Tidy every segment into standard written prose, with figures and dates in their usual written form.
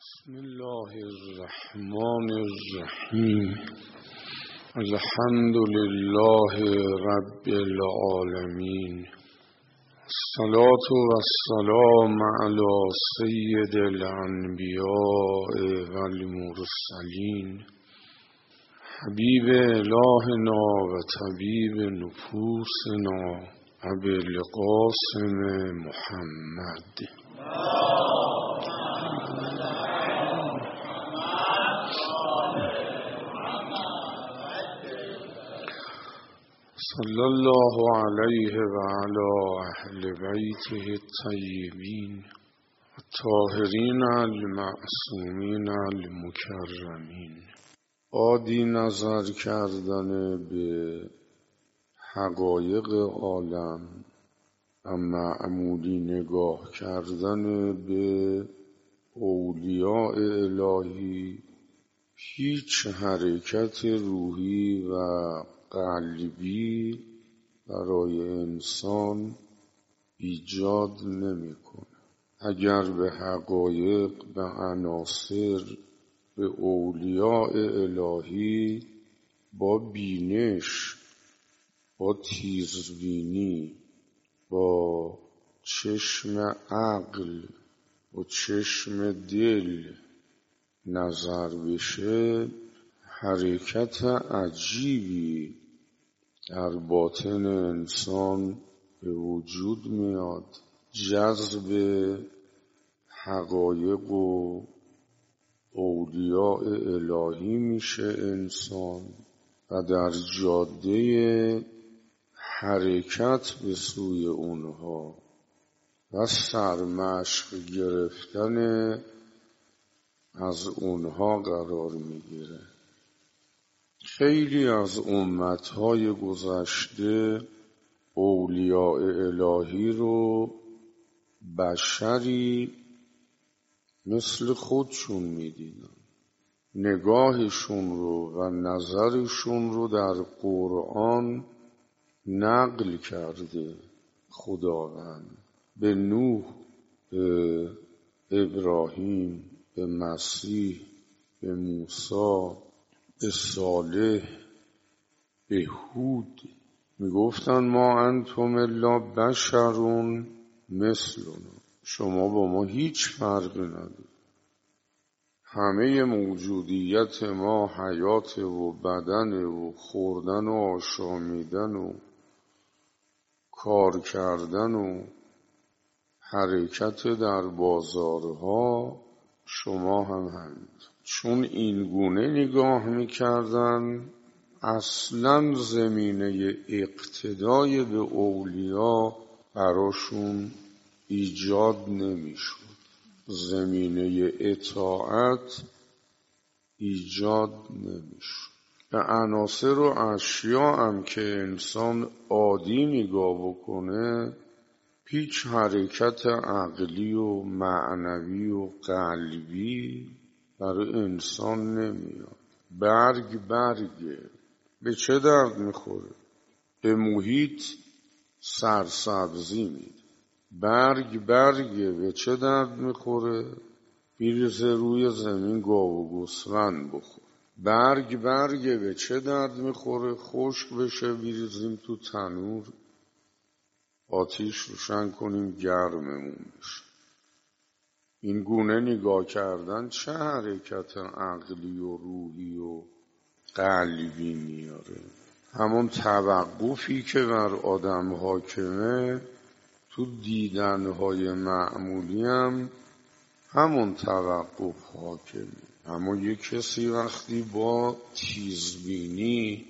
بسم الله الرحمن الرحیم. الحمد لله رب العالمین. الصلاة والسلام علی سید الانبیاء والمرسلین، حبیب الهنا و طبیب نفوسنا ابی القاسم محمد. صلی الله علیه و علی اهل بیته الطیبین الطاهرین المعصومین المکرمین. عادی نظر کردن به حقایق عالم و معمولی نگاه کردن به اولیاء الهی هیچ حرکت روحی و قلبی برای انسان ایجاد نمی‌کنه. اگر به حقایق، به عناصر، به اولیاء الهی با بینش، با تیزبینی، با چشم عقل و چشم دل نظر بشه، حرکت عجیبی در باطن انسان به وجود میاد. جذب حقایق و اولیاء الهی میشه انسان و در جاده حرکت به سوی اونها و سرمشق گرفتن از اونها قرار میگیره. خیلی از امتهای گذشته اولیاء الهی رو بشری مثل خودشون میدیدن. نگاهشون رو و نظرشون رو در قرآن نقل کرده خداوند. به نوح، به ابراهیم، به مسیح، به موسی، به صالح، به هود میگفتن ما انتم الا بشرون مثلنا، شما با ما هیچ فرقی ندارید. همه موجودیت ما حیات و بدن و خوردن و آشامیدن و کار کردن و حرکت در بازارها شما هم همین. چون این گونه نگاه میکردن اصلاً زمینه اقتدای به اولیاء براشون ایجاد نمیشد، زمینه اطاعت ایجاد نمیشد. به عناصر و اشیاء هم که انسان عادی نگاه بکنه هیچ حرکت عقلی و معنوی و قلبی برای انسان نمیاد. برگه به چه درد میخوره؟ به محیط سرسبزی میده. برگه به چه درد میخوره؟ بریزه روی زمین گاو و گوسفند بخور. برگه به چه درد میخوره؟ خشک بشه بریزیم تو تنور، آتیش روشن کنیم گرممون بشه. این گونه نگاه کردن چه حرکت عقلی و روحی و قلبی میاره؟ همون توقفی که بر آدم حاکمه تو دیدنهای معمولی هم همون توقف حاکمه. اما یک کسی وقتی با تیزبینی،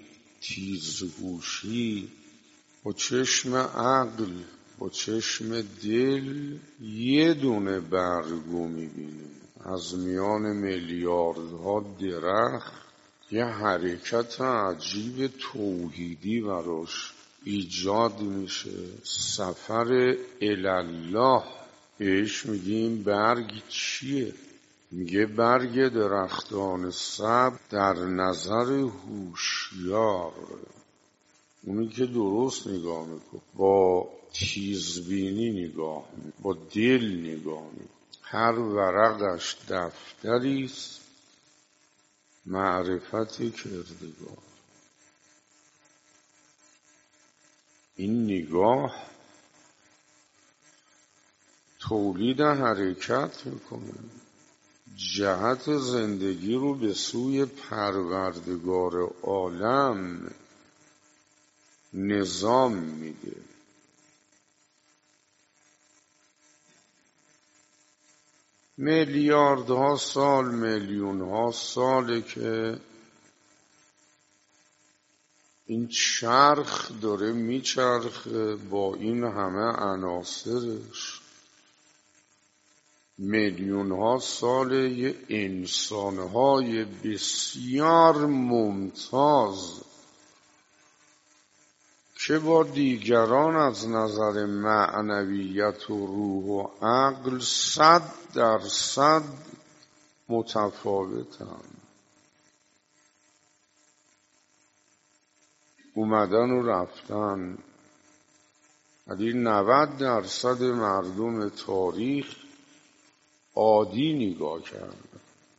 تیزهوشی، با چشم عقل، با چشم دل یه دونه برگو میبینه از میان میلیاردها درخت، یه حرکت عجیب توحیدی براش ایجاد میشه. سفر الالله. بهش میگیم برگ چیه؟ میگه برگ درختان سبز در نظر هوشیار، اونی که درست نگاه میکنه، با تیزبینی نگاه میکنه، با دل نگاه میکنه. هر ورقش دفتریست معرفت کردگار. این نگاه تولید حرکت میکنه، جهت زندگی رو به سوی پروردگار عالم نظام میده. میلیاردها سال، میلیونها ساله که این چرخ داره میچرخه با این همه عناصرش. میلیونها ساله یه انسانهای بسیار ممتاز که با دیگران از نظر معنویت و روح و عقل 100% متفاوتن، اومدن و رفتن. ولی 90% مردم تاریخ عادی نگاه کردن،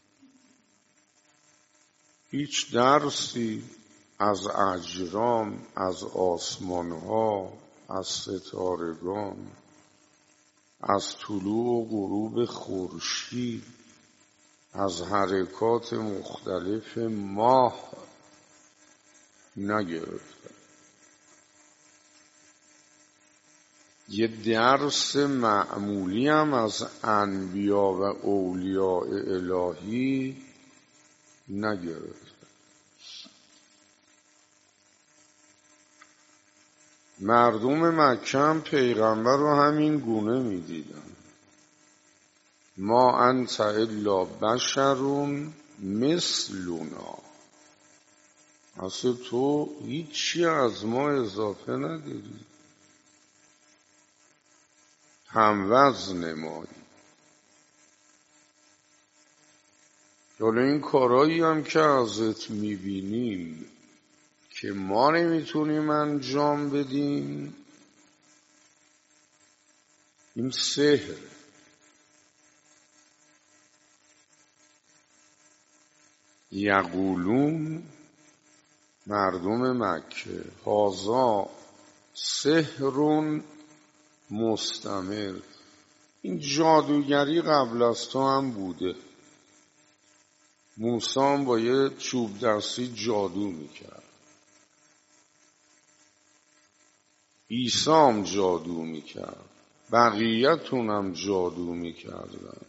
هیچ درسی از اجرام، از آسمانها، از ستارگان، از طلوع و غروب خورشید، از حرکات مختلف ماه نگرفتن. یه درس معمولی هم از انبیا و اولیاء الهی نگرفتن. مردم مکه هم پیغمبر رو همین گونه می دیدن. ما انت الا بشرون مثلنا، اصلا تو هیچی از ما اضافه نداری، هم وزن مایی. حالا این کارایی هم که ازت میبینیم که ما نمیتونیم انجام بدیم، این سحر. یقولون مردم مکه هازا سحر مستمر، این جادوگری قبل از تو هم بوده. موسی هم با یه چوب دستی جادو میکرد، عیسی هم جادو میکرد، بقیه‌تون هم جادو میکردن.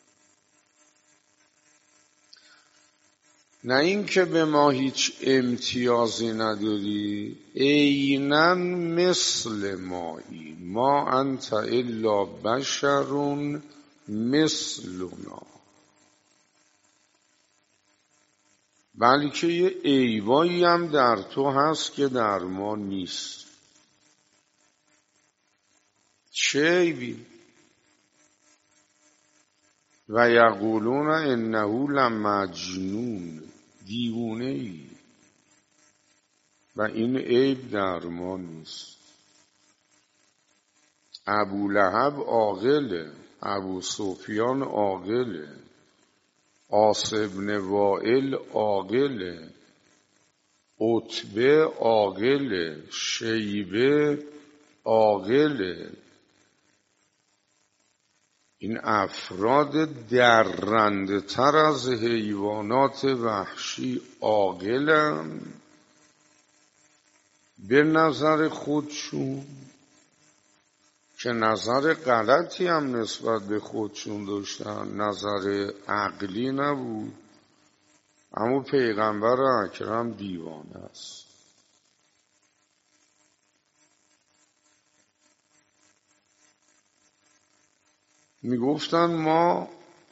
نه این که به ما هیچ امتیازی نداری، عیناً مثل مایی، ما انت الا بشرون مثلنا. بلکه یه عیبایی هم در تو هست که در ما نیست. چه عیبی؟ و یقولون انه لمجنون، دیوونه ای. و این عیب در ما نیست. ابولهب عاقله، ابو سفیان عاقله، عاص بن وائل عاقله، عتبه عاقله، شیبه عاقله. این افراد درنده تر از حیوانات وحشی عاقلن به نظر خودشون، که نظر غلطی هم نسبت به خودشون داشتن، نظر عقلی نبود. اما پیغمبر اکرم دیوانه است. میگفتن ما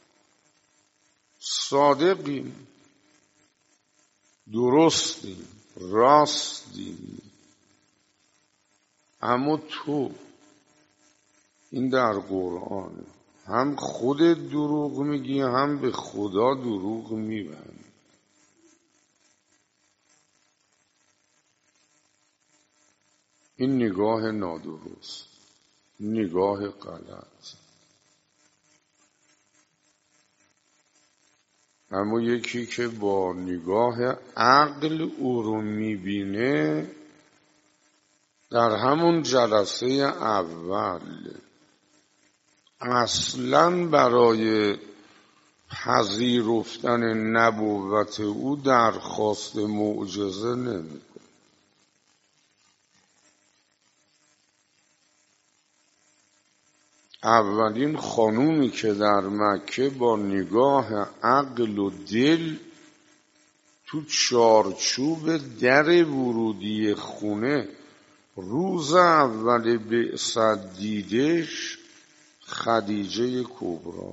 صادقیم، درستیم، راستیم. اما تو، این در قرآن، هم خودت دروغ میگی هم به خدا دروغ میبندی. این نگاه نادرست، نگاه غلط. اما یکی که با نگاه عقل او رو میبینه در همون جلسه اول اصلاً برای پذیرفتن نبوت او درخواست معجزه نمیکنه. اولین خانومی که در مکه با نگاه عقل و دل تو چارچوب در ورودی خونه روز اول بعثت دیدش خدیجه کبرا.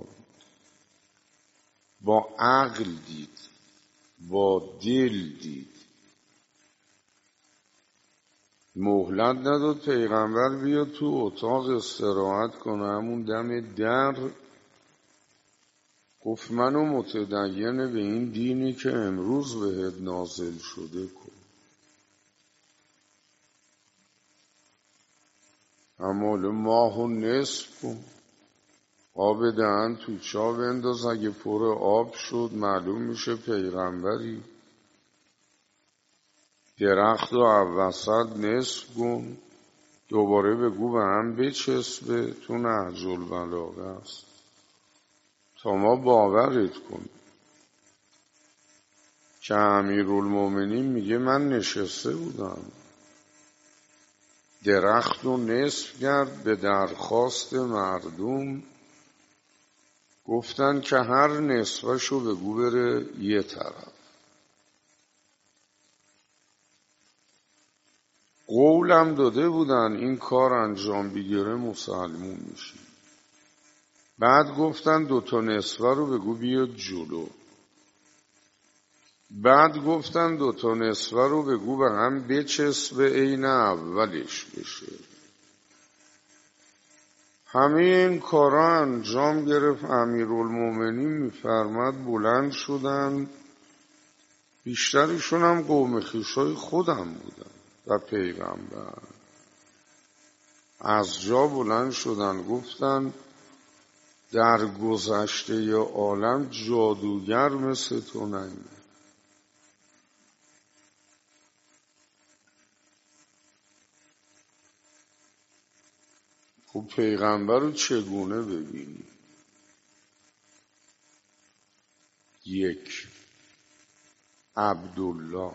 با عقل دید، با دل دید. مهلت نداد پیغمبر بیاد تو اتاق استراحت کنه. همون دم در گفت منو متدین به این دینی که امروز بهت نازل شده کن. اما ماهو نصف کن، آب دهن تو چا بنداز، اگه پر آب شد معلوم میشه پیغمبری. درخت رو وسط نصف کن، دوباره بگو به هم بچسبه، تو نهج البلاغه است تا ما باورت کنیم. که امیرالمومنین میگه من نشسته بودم، درخت رو نصف کرد به درخواست مردم، گفتن که هر نصفشو بگو بره یه طرف. قولم داده بودن این کار انجام بگیره مسلمون میشی. بعد گفتن 2 نصفه رو بگو بیاد جلو. بعد گفتن 2 نصفه رو بگو به هم بچسبه عین اولش بشه. همه این کارا انجام گرفت. امیرالمومنین میفرماد بلند شدن، بیشترشون هم قوم خویشای خودم بودن و پیغمبر. از جا بلند شدن گفتن در گذشته عالم جادوگر مثل تو نیامد. خب پیغمبر رو چگونه ببینی؟ 1 عبدالله.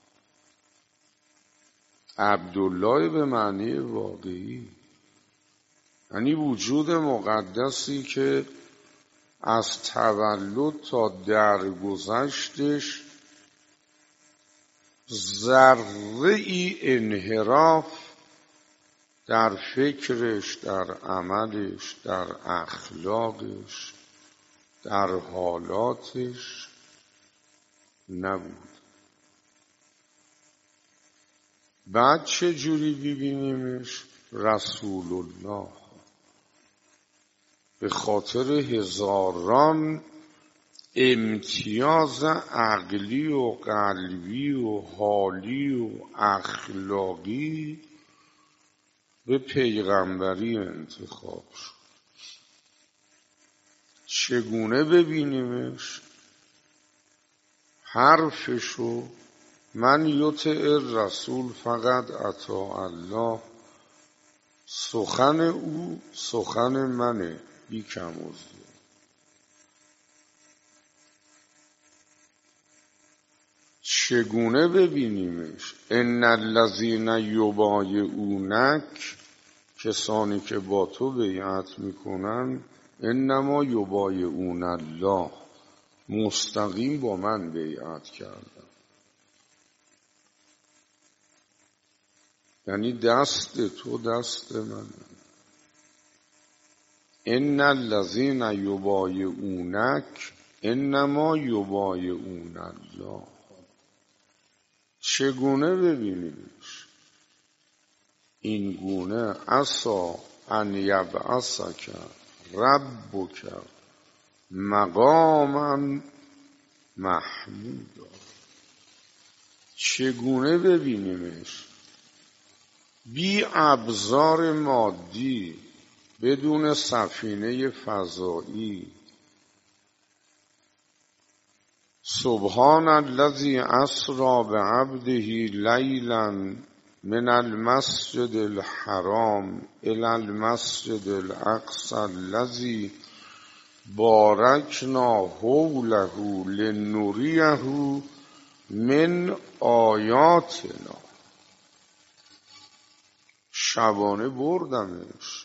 عبدالله به معنی واقعی، یعنی وجود مقدسی که از تولد تا درگذشتش ذره ای انحراف در فکرش، در عملش، در اخلاقش، در حالاتش نبود. بعد چه جوری ببینیمش؟ رسول الله. به خاطر هزاران امتیاز عقلی و قلبی و حالی و اخلاقی به پیغمبری انتخاب شد. چگونه ببینیمش؟ حرفشو من یطع رسول فقط اطاع الله، سخن او سخن منه بی کم و زیاد. چگونه ببینیمش؟ ان الذین یبایعونک، کسانی که با تو بیعت میکنن، انما یبایعون الله، مستقیم با من بیعت کردن. یعنی دست تو دست من. ان الذین یبایعونک انما یبایعون الله. چگونه ببینیمش؟ این گونه عسی ان یبعثک ربک مقاما محمودا. چگونه ببینیمش؟ بی ابزار مادی، بدون سفینه فضایی، سبحان الذی اسری بعبده لیلا من المسجد الحرام الی المسجد الاقصی الذی بارکنا حوله لنریه من آیاتنا. شبانه بردمش،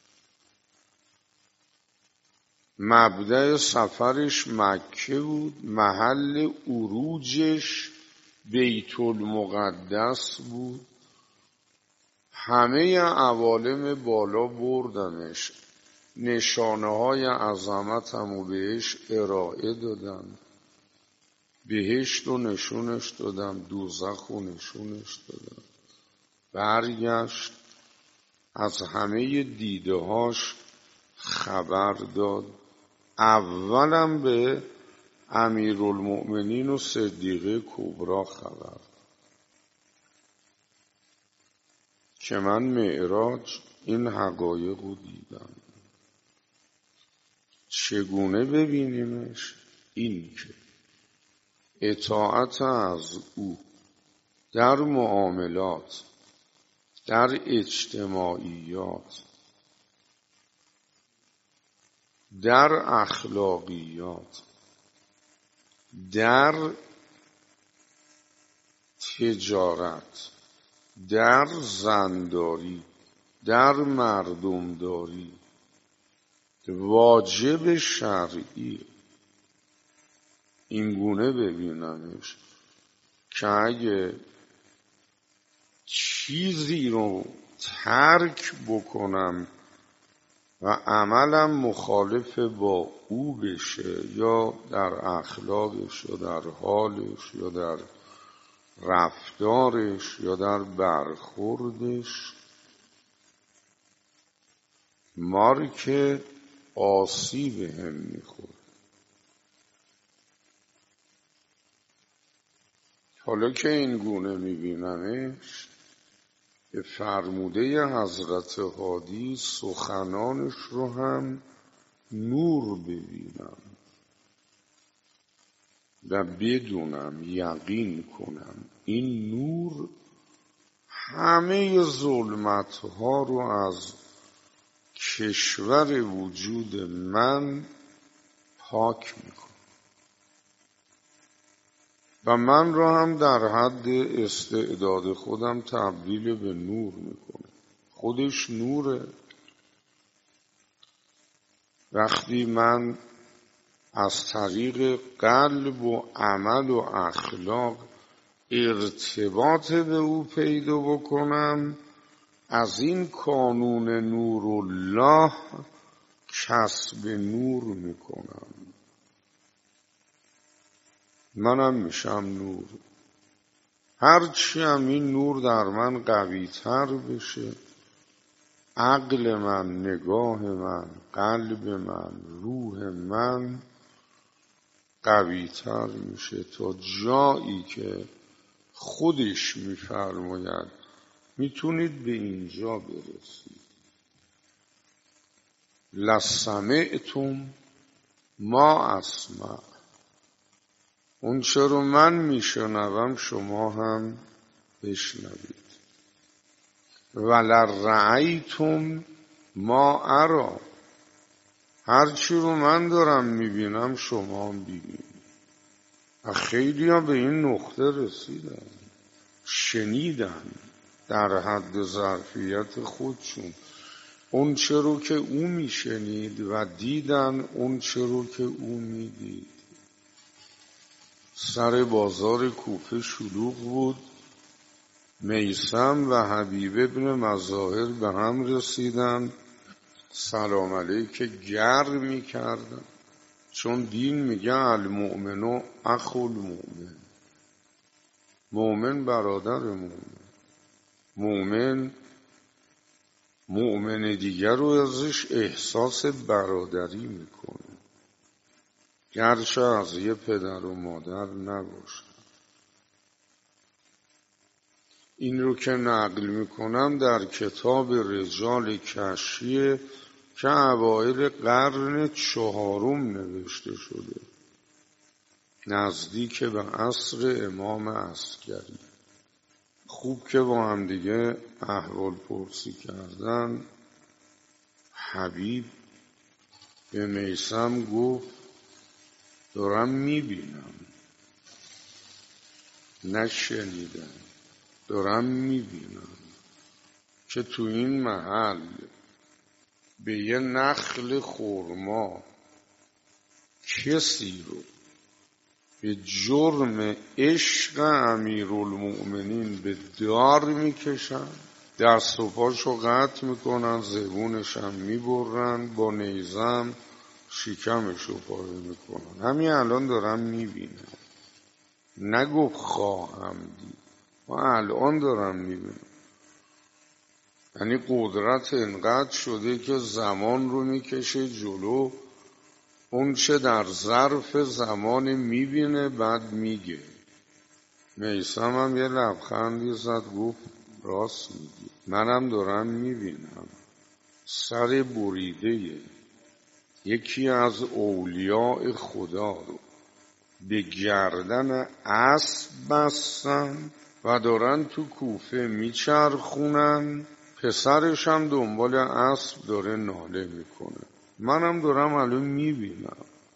مبدأ سفرش مکه بود، محل عروجش بیت المقدس بود. همه عوالم بالا بردمش، نشانه های عظمتمو بهش ارائه دادم، بهشت رو نشونش دادم، دوزخ رو نشونش دادم. برگشت از همه دیده‌هاش خبر داد. اولم به امیرالمؤمنین و صدیقه کبرا خبر که من معراج این حقایق رو دیدم. چگونه ببینیمش؟ این که اطاعت از او در معاملات، در اجتماعیات، در اخلاقیات، در تجارت، در زنداری، در مردمداری واجب شرعی. اینگونه ببینمش که اگه چیزی رو ترک بکنم و عملم مخالف با او بشه، یا در اخلاقش یا در حالش یا در رفتارش یا در برخوردش، مارک آسیب هم میخوره. حالا که این گونه میبینمش، به فرموده حضرت هادی سخنانش رو هم نور ببینم و بدونم، یقین کنم این نور همه ظلمت‌ها رو از کشور وجود من پاک میکنه و من را هم در حد استعداد خودم تبدیل به نور میکنه. خودش نوره. وقتی من از طریق قلب و عمل و اخلاق ارتباط به او پیدا بکنم، از این کانون نور الله کسب نور میکنم، منم میشم نور. هرچی هم این نور در من قوی تر بشه، عقل من، نگاه من، قلب من، روح من قوی تر میشه تا جایی که خودش میفرماید میتونید به اینجا برسید. لسمعتم ما اسمع، اون چه رو من میشنوم شما هم بشنوید. ولرأیتم ما ارا، هرچی رو من دارم میبینم شما هم ببینید. خیلی ها به این نقطه رسیدن، شنیدن در حد ظرفیت خودشون اون چه رو که او میشنید و دیدن اون چه رو که او میدید. سر بازار کوفه شلوغ بود، میثم و حبیب ابن مظاهر به هم رسیدن، سلام علیک گرمی کردن، چون دین میگه المؤمن اخو المؤمن، مؤمن برادر مؤمن، مؤمن دیگر رو ازش احساس برادری میکنه، گرچه از یه پدر و مادر نباشه. این رو که نقل میکنم در کتاب رجال کشیه که اوایل قرن 4 نوشته شده. نزدیک به عصر امام عسکری. خوب که با هم دیگه احوال پرسی کردن، حبیب به میثم گفت دارم میبینم، نشنیدم، دارم میبینم که تو این محل به یه نخل خرما کسی رو به جرم عشق امیرالمؤمنین به دار میکشن، دست و پاشو قطع میکنن، زبونش هم میبرن، با نیزم شکمشو پاره میکنن. همین الان دارم میبینم، نگفت خواهم دید، ما الان دارم میبینم. یعنی قدرت انقدر شده که زمان رو میکشه جلو، اون چه در ظرف زمان میبینه بعد میگه. میثم هم یه لبخندی زد گفت راست میگی، منم دارم میبینم سر بریده یکی از اولیاء خدا رو به گردن اسب بستن و دارن تو کوفه میچرخونن، پسرش هم دنبال اسب داره ناله میکنه. منم دارم الان میبینم،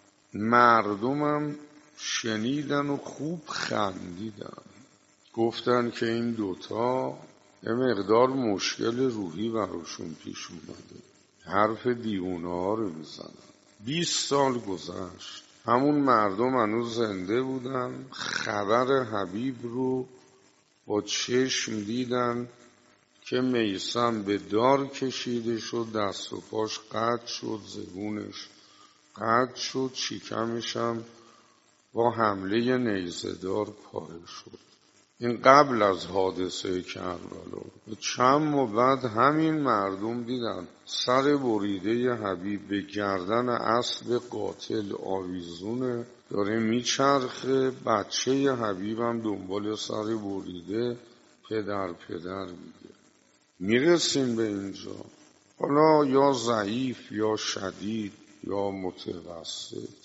مردمم شنیدن و خوب خندیدن، گفتن که این دوتا یه مقدار مشکل روحی براشون پیش اومده، حرف دیوونه ها رو میزنن. 20 سال گذشت، همون مردم هنوز زنده بودن، خبر حبیب رو با چشم دیدن که میثم به دار کشیده شد، دست و پاش قطع شد، زبونش قطع شد، شکمش هم با حمله نیزه‌دار پاره شد. این قبل از حادثه کربلا. چند ماه بعد همین مردم دیدن سر بریده حبیب به گردن اسب قاتل آویزونه، داره میچرخه، بچه حبیب هم دنبال سر بریده پدر میگه. میرسیم به اینجا، حالا یا ضعیف یا شدید یا متوسط،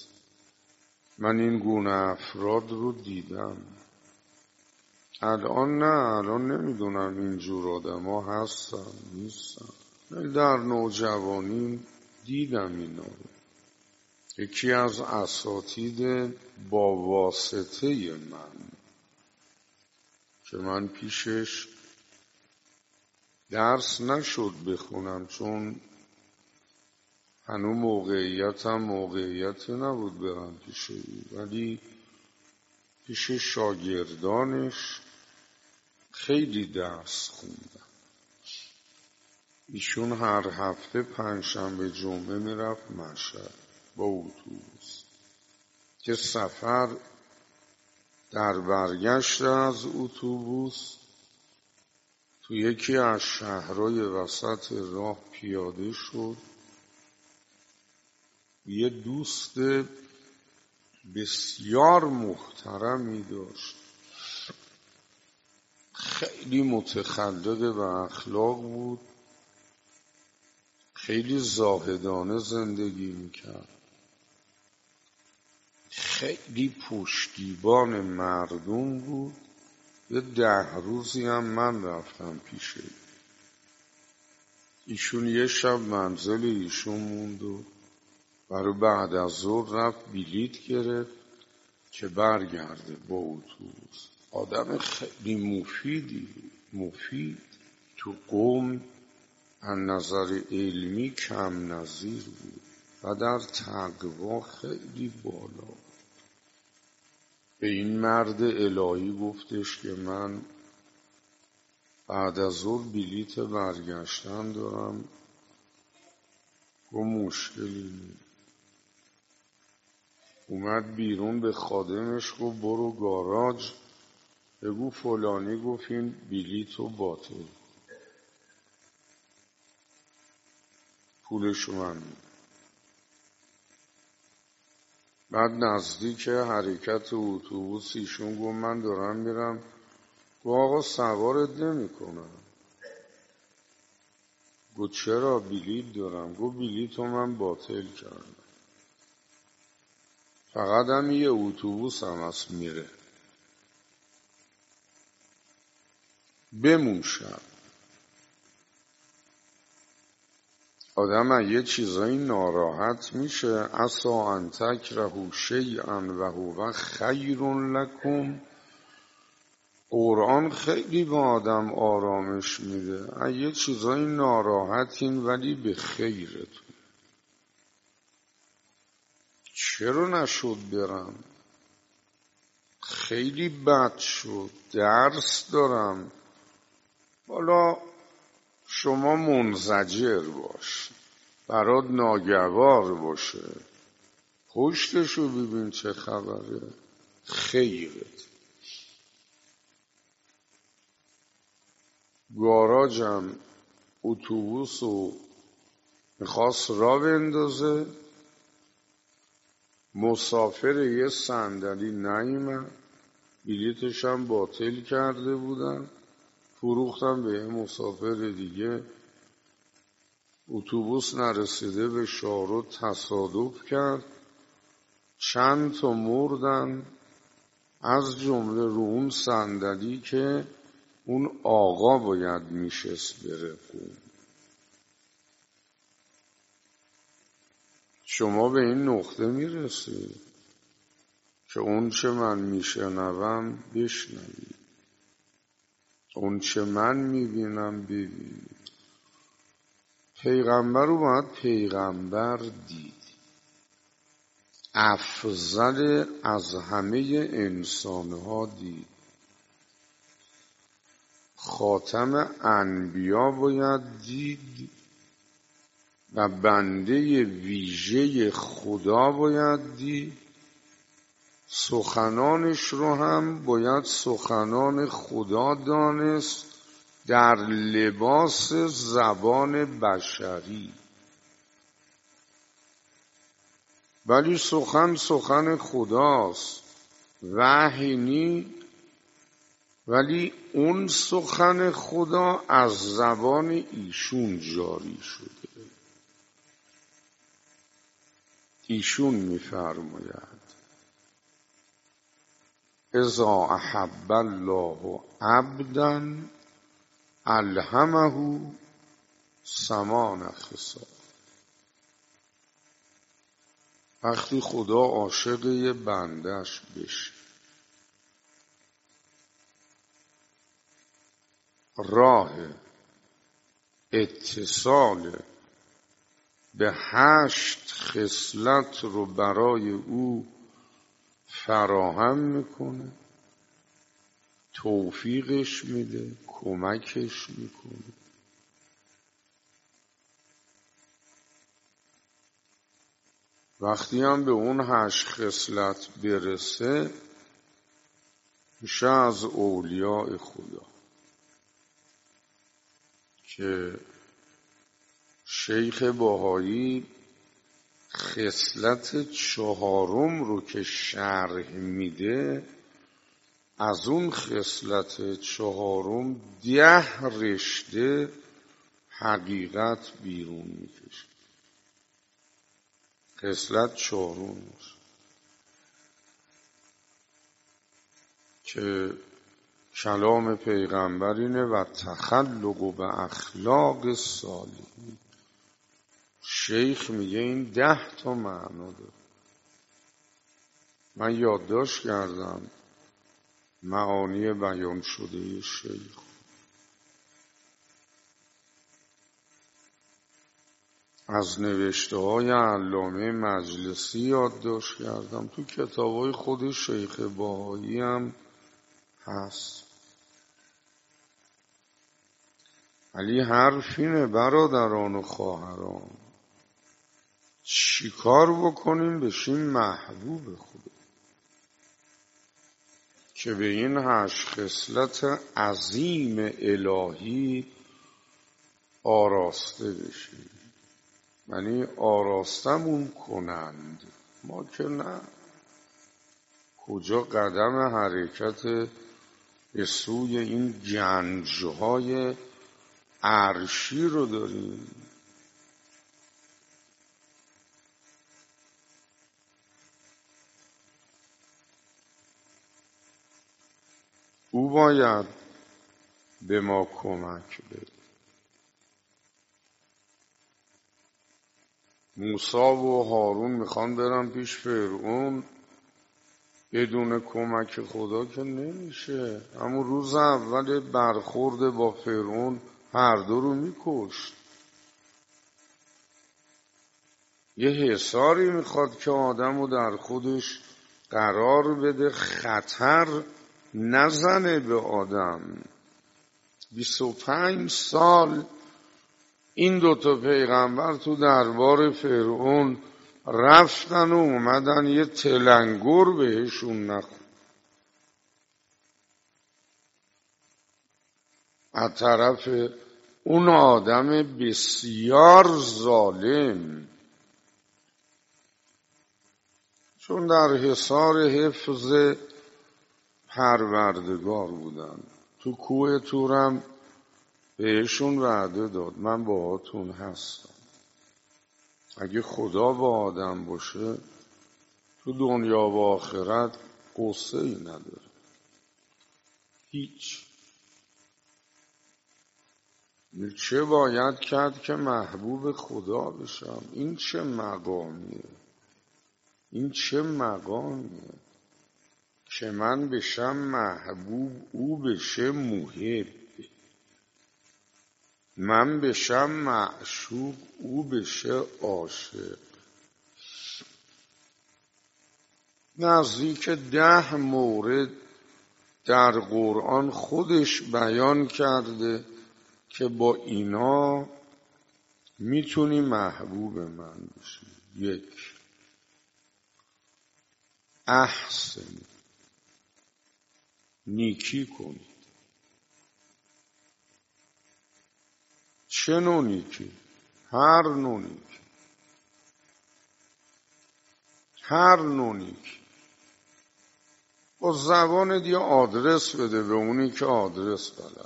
من این گونه افراد رو دیدم. الان نه، الان نمیدونم اینجور آدم ها هستن نیستن، در نوجوانی دیدم اینا رو. یکی از اساتید با واسطه من که من پیشش درس نشد بخونم، چون هنوز موقعیتی نبود برم پیش او، ولی پیش شاگردانش خیلی درس خوندم. ایشون هر هفته پنجشنبه جمعه میرفت مشهد با اتوبوس، که سفر در برگشت از اتوبوس تو یکی از شهرهای وسط راه پیاده شد. یه دوست بسیار محترمی داشت، خیلی متخلق و اخلاق بود، خیلی زاهدانه زندگی میکرد، خیلی پشتیبان مردم بود. یه 10 روزی هم من رفتم پیشه ایشون، یه شب منزل ایشون موند و برای بعد از ظهر رفت بلیط گرفت که برگرده با اتوبوس. آدم خیلی مفیدی بود، مفید تو قوم از نظر علمی کم نظیر بود و در تقوا خیلی بالا. به این مرد الهی گفتش که من بعد از ظهر بلیط برگشتن دارم. گفت مشکلی نیست. اومد بیرون به خادمش گفت برو گاراژ بگو فلانی گفت این بلیطو باطل، پولشو من میدم. بعد نزدیک حرکت اتوبوس ایشون گفت من دارم میرم. گفت آقا سوارت نمی کنم. گفت چرا؟ بلیط دارم. گفت بلیطو من باطل کردم. فقط هم یه اتوبوس هم هست میره. بمون شب. آدم یه چیزایی ناراحت میشه. عسا ان تکرهوا شیئا و هو خیر لکم. قرآن خیلی به آدم آرامش میده. یه چیزایی ناراحتین ولی به خیرتون. چرا نشد برم؟ خیلی بد شد، درس دارم. حالا شما منزجر باش، برات ناگوار باشه، پشتشو ببین چه خبره، خیرت. گاراجم اتوبوسو میخواست را بندازه، مسافر یه صندلی نیومد، بلیتشم باطل کرده بودن، فروختم به یه مسافر دیگه. اتوبوس نرسیده به شارو تصادف کرد، چند تا مردن، از جمله رو اون صندلی که اون آقا باید میشست بره خون. شما به این نقطه میرسید که اون چه من میشنوم بشنوید، اون چه من میبینم ببینید. پیغمبر رو باید پیغمبر دید، افضل از همه انسانها دید، خاتم انبیا باید دید و بنده ویژه خدا باید دید. سخنانش رو هم باید سخنان خدا دانست در لباس زبان بشری. ولی سخن خداست، وحی نی، ولی اون سخن خدا از زبان ایشون جاری شده. ایشون میفرماید اذا احب الله عبدا الهمه ثمان خصال. وقتی خدا عاشق یه بندش بشه، راه اتصال به 8 خصلت رو برای او فراهم میکنه، توفیقش میده، کمکش میکنه. وقتی هم به اون 8 خصلت برسه میشه از اولیاء خدا. که شیخ بهایی خصلت 4 رو که شرح میده، از اون خصلت 4 10 رشته حقیقت بیرون میکشه. خصلت 4 که کلام پیغمبر اینه و تخلق به اخلاق صالحین. شیخ میگه این 10 تا معنا داره. من یادداشت کردم معانی بیان شده شیخ. از نوشته های علامه مجلسی یادداشت کردم. تو کتابای خود شیخ بهایی هم هست. ولی حرف اینه برادران و خواهران، چیکار بکنیم بشیم محبوب خدا که به این 8 خصلت عظیم الهی آراسته بشیم. یعنی آراستمون کنند، ما که نه. کجا قدم حرکت به سوی این گنجهای عرشی رو داریم؟ او باید به ما کمک بده. موسی و هارون میخوان برن پیش فرعون، بدون کمک خدا که نمیشه. همون روز اول برخورد با فرعون هر دو رو میکشت. یه حصاری میخواد که آدم رو در خودش قرار بده، خطر نزنه به آدم. 25 سال این دوتا پیغمبر تو دربار فرعون رفتن و اومدن، یه تلنگر بهشون نخورد. از طرف اون آدم بسیار ظالم، چون در حصار حفظ پروردگار بودن. تو کوه تورم بهشون وعده داد من باهاتون هستم. اگه خدا با آدم باشه تو دنیا و آخرت قصه ای نداره، هیچ. چه باید کرد که محبوب خدا بشم؟ این چه مقامیه، این چه مقامیه که من بشم محبوب، او بشه محب، من بشم معشوق، او بشه عاشق. نزدیک 10 مورد در قرآن خودش بیان کرده که با اینا میتونی محبوب من بشی. 1 احسن، نیکی کنی. چه نوع نیکی؟ هر نوع نیکی، هر نوع نیکی. با زبانت یه آدرس بده به اونی که آدرس بلد.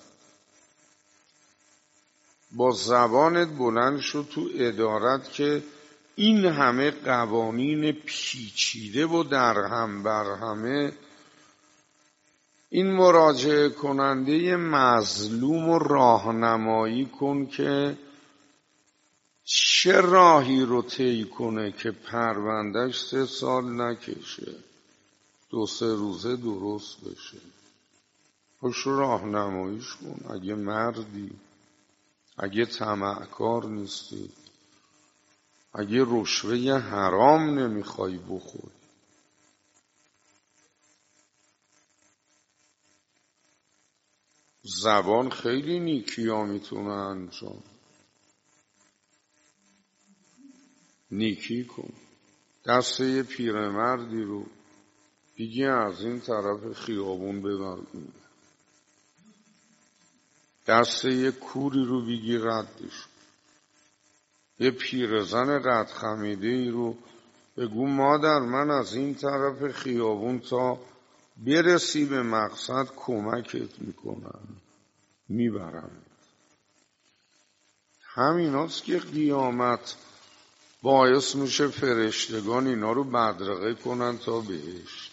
با زبانت بلند شو تو ادارت که این همه قوانین پیچیده و درهم برهمه، این مراجعه کننده مظلوم و راهنمایی کن که چه راهی رو طی کنه که پروندهش 3 سال نکشه، 2-3 روزه درست بشه. خوش راهنماییش کن. اگه مردی، اگه طمعکار نیستی، اگه رشوه حرام نمیخوای بخوری. زبان خیلی نیکی ها میتونه انجام. نیکی کن. دست یه پیرمردی رو بگی از این طرف خیابون ببر اون، دست یه کوری رو بگی ردش، یه پیرزن رد خمیده ای رو بگو مادر من از این طرف خیابون تا برسی به مقصد کمکت میکنم، میبرم. همیناست که قیامت باعث میشه فرشتگان اینا رو بدرقه کنن تا بهشت.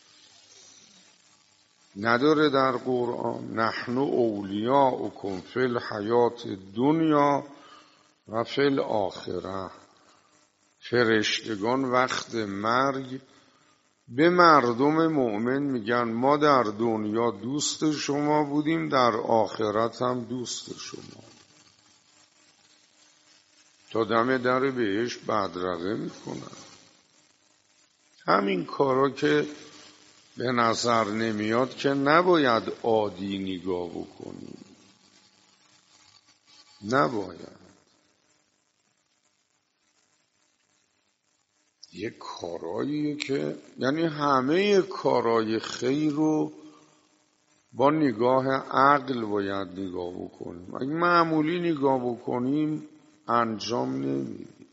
نداره در قرآن نحن اولیاؤکم فی الحیات دنیا و فی الاخره؟ فرشتگان وقت مرگ به مردم مؤمن میگن ما در دنیا دوست شما بودیم، در آخرت هم دوست شما. تا دم در بهشت بدرقه میکنن. همین کارا که به نظر نمیاد که نباید عادی نگاه بکنیم، نباید. یه کاراییه که یعنی همه کارای خیر رو با نگاه عقل باید نگاه بکنیم. اگه معمولی نگاه بکنیم انجام نمیدیم.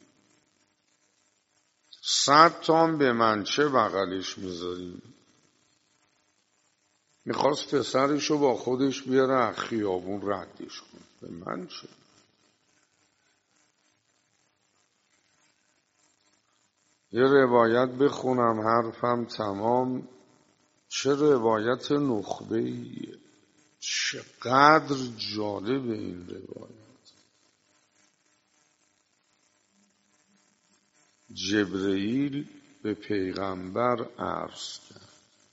100 تا به منچه بغلش میذاریم. میخواست پسرشو با خودش بیاره از خیابون ردش کن، به من چه؟ یه روایت بخونم حرفم تمام. چه روایت نخبه‌ایه، چقدر جالب این روایت. جبرئیل به پیغمبر عرض کرد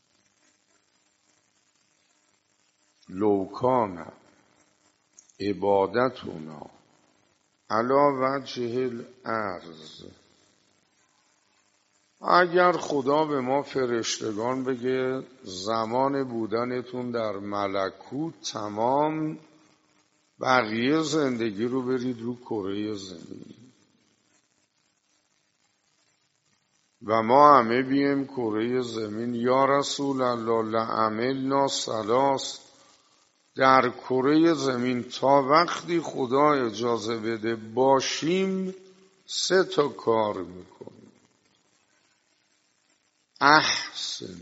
لو کان عبادتنا علی وجه الارض، اگر خدا به ما فرشتگان بگه زمان بودنتون در ملکوت تمام، بقیه زندگی رو برید رو کره زمین و ما همه بیم کره زمین، یا رسول الله لعملنا ثلاث، در کره زمین تا وقتی خدا اجازه بده باشیم 3 کار میکنیم. احسن،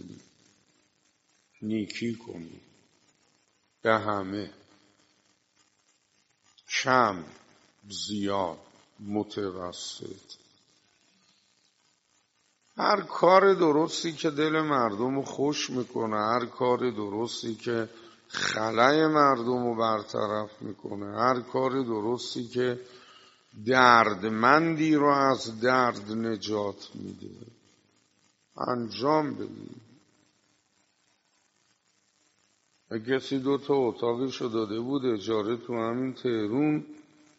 نیکی کنیم به همه، کم، زیاد، متوسط. هر کار درستی که دل مردم رو خوش میکنه، هر کار درستی که خلای مردم رو برطرف میکنه، هر کار درستی که دردمندی رو از درد نجات میده انجام بدید. کسی 2 اتاقشو داده بود اجاره تو همین تهرون،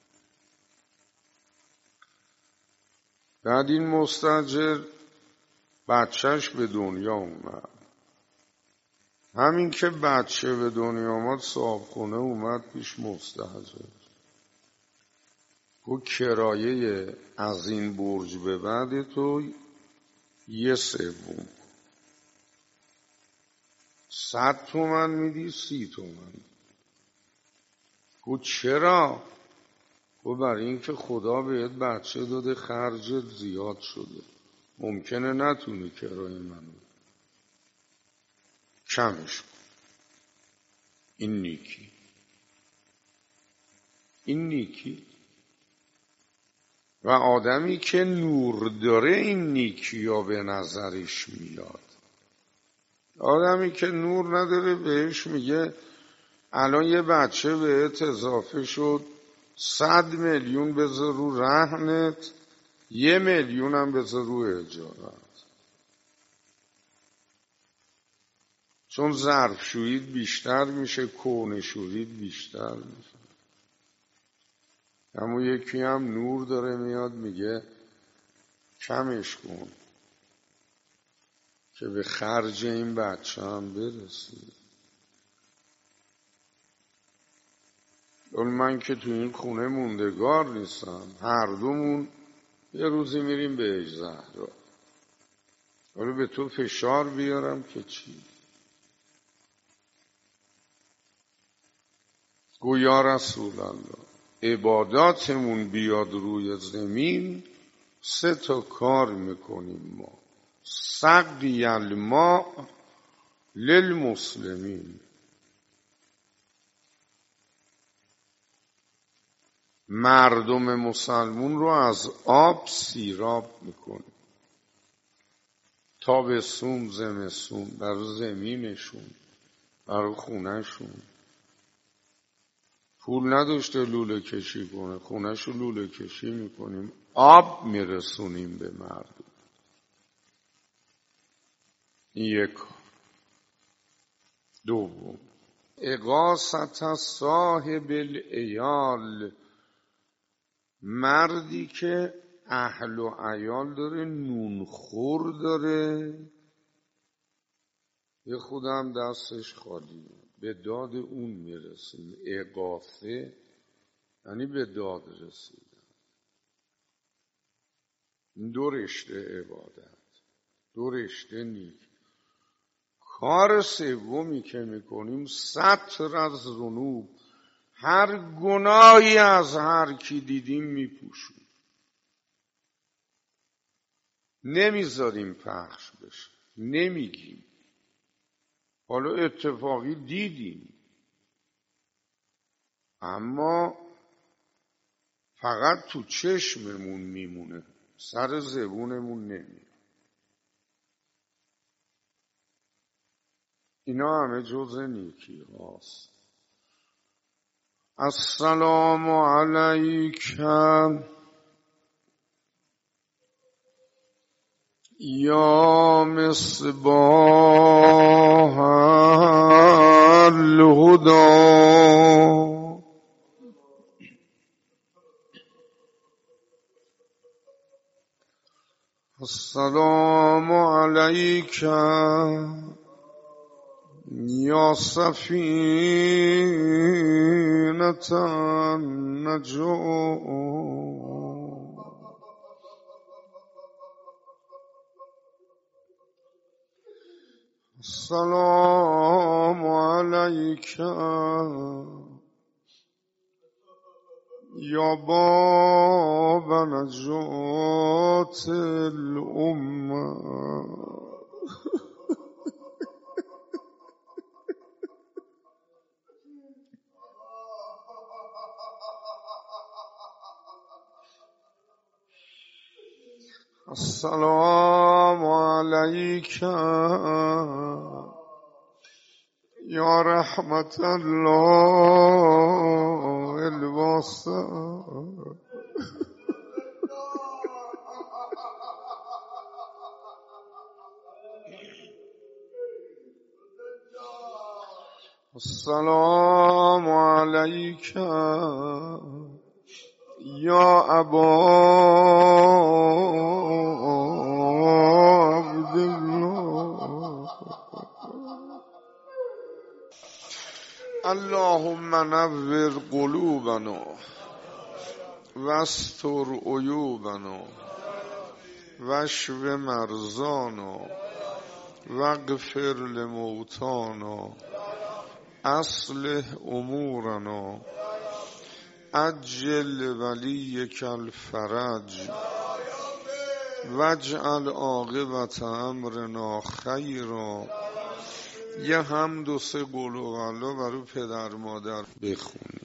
بعد این مستاجر بچهش به دنیا اومد. همین که بچه به دنیا اومد صاحبخونه اومد پیش مستاجر، گفت کرایه از این برج به بعد تو 1/3، 100 تومن میدی 30 تومن. گفت چرا؟ گفت برای این که خدا بهت بچه داده خرجت زیاد شده، ممکنه نتونی کرایه منو کمش کن. این نیکی، این نیکی. و آدمی که نور داره این نیکی ها به نظرش میاد. آدمی که نور نداره بهش میگه الان یه بچه بهت اضافه شد 100 میلیون بذار رو رهنت، 1 میلیون هم بذار رو اجارت، چون ظرفشویید بیشتر میشه، کونشویید بیشتر میشه. اما یکی هم نور داره میاد میگه کمش کن که به خرج این بچه هم برسی. من که تو این خونه موندگار نیستم، هر دومون یه روزی میریم به زهرا، ولی به تو فشار بیارم که چی؟ گو یا رسول الله عباداتمون بیاد روی زمین 3 کار میکنیم ما. سقی الماء للمسلمین، مردم مسلمون رو از آب سیراب میکنیم، تابستون زمستون، برای زمینشون، برای خونهشون. پول نداشته لوله کشی کنه، خونهشو لوله کشی میکنیم، آب میرسونیم به مردم. این یک کار. دوم اغاثت صاحب العیال، مردی که اهل و عیال داره، نونخور داره، یه خودم دستش خالیه، به داد اون میرسیم. اغاثه یعنی به داد رسیدن. 2 رشته عبادت، 2 رشته نیک. کار سومی که میکنیم ستر از ذنوب، هر گناهی از هر کی دیدیم میپوشیم، نمیذاریم پخش بشه، نمیگیم. حالا اتفاقی دیدیم اما فقط تو چشممون میمونه، سر زبونمون نمیره. اینا همه جز نیکی هاست. السلام علیک یا مصباح الهدى السلام علیک یا سفینة النجاة السلام علیک یا باب نجات الامة السلام علیک یا رحمت الله الواسعة السلام علیک یا ابا عبدالله اللهم نور قلوبنا واستر عیوبنا واشف مرضانا واغفر لموتانا اصلح امورنا عجل ولیک الفرج واجعل عاقبت امرنا خیرا. یه حمد و 3 قل هوالله برای پدر مادر بخون.